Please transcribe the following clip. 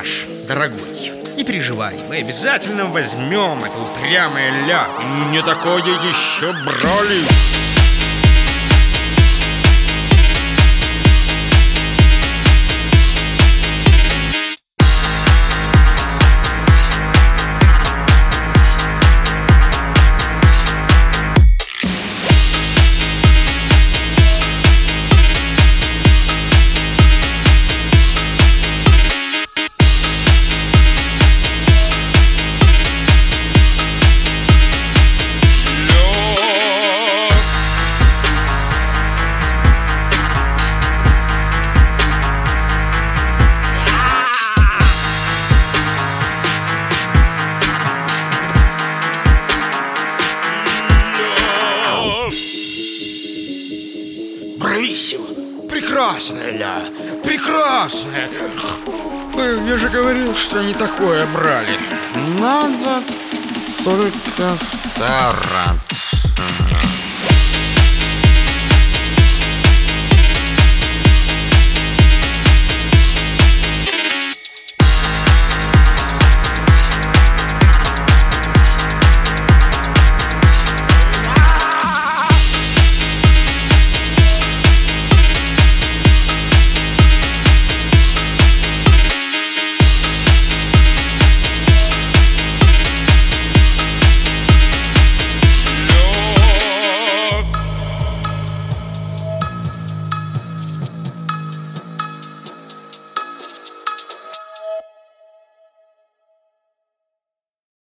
кураж, дорогой. Не переживай, мы обязательно возьмем это упрямое ля. Не такое еще брали. Брависсимо! Прекрасная ля! Прекрасная! Я же говорил, что не такое брали. Надо только стараться.